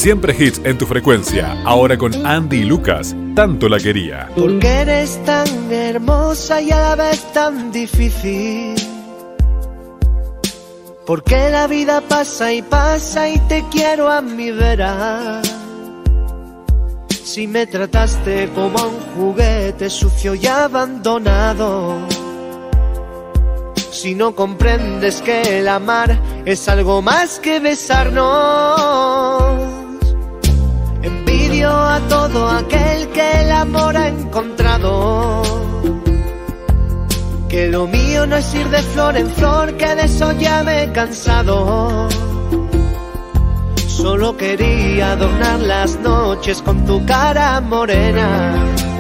Siempre hits en tu frecuencia, ahora con Andy y Lucas, Tanto la quería. Porque eres tan hermosa y a la vez tan difícil. Porque la vida pasa y pasa y te quiero a mi vera. Si me trataste como a un juguete sucio y abandonado. Si no comprendes que el amar es algo más que besarnos. Envidio a todo aquel que el amor ha encontrado. Que lo mío no es ir de flor en flor, que de eso ya me he cansado. Solo quería adornar las noches con tu cara morena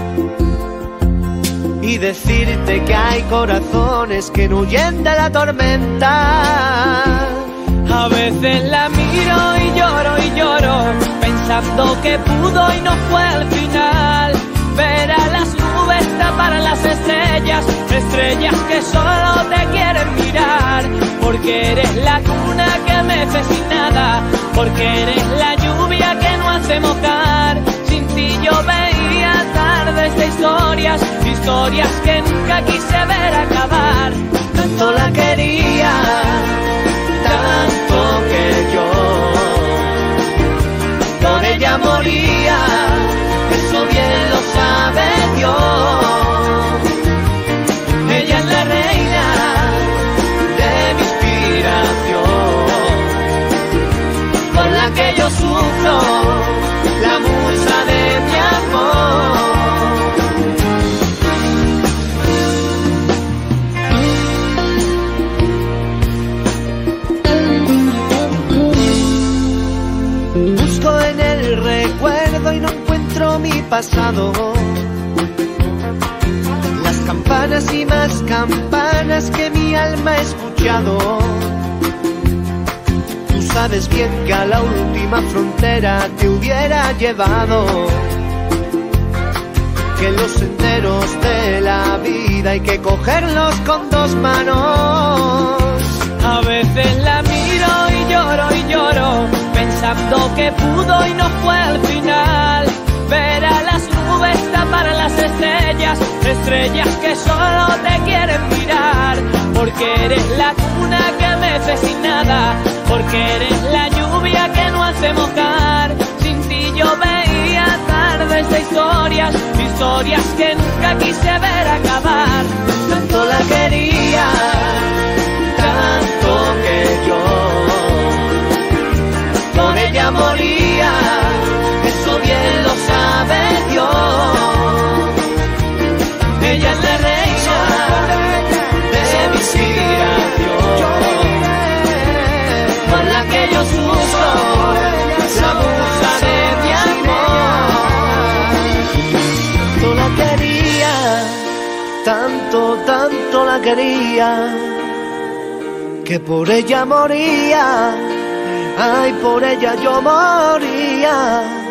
y decirte que hay corazones que no huyen de la tormenta. A veces la miro y lloro, pensando que pudo y no fue al final. Ver a las nubes tapar las estrellas, estrellas que solo te quieren mirar. Porque eres la cuna que mece sin nada, porque eres la lluvia que no hace mojar. Sin ti yo veía tardes de historias, historias que nunca quise ver acabar. Tanto la quería, tanto que yo por ella moría. Eso bien lo sabe Dios. Ella es la reina de mi inspiración, por la que yo sufro, la musa de mi amor. Busco en el recuerdo y no encuentro mi pasado. Las campanas y más campanas que mi alma ha escuchado. Tú sabes bien que a la última frontera te hubiera llevado. Que los senderos de la vida hay que cogerlos con dos manos. A veces la miro y lloro, pensando que pudo y no fue al final. Ver a las nubes tapar las estrellas, estrellas que solo te quieren mirar. Porque eres la cuna que mece sin nada, porque eres la lluvia que no hace mojar. Sin ti yo veía tardes de historias, historias que nunca quise ver acabar. Tanto la quería, tanto que yo por ella moría. Eso bien lo sabe Dios. Ella es la reina de mi inspiración, por la que yo sufro, la musa de mi amor. Tanto la quería, tanto la quería, que por ella moría. Ay, por ella yo moría.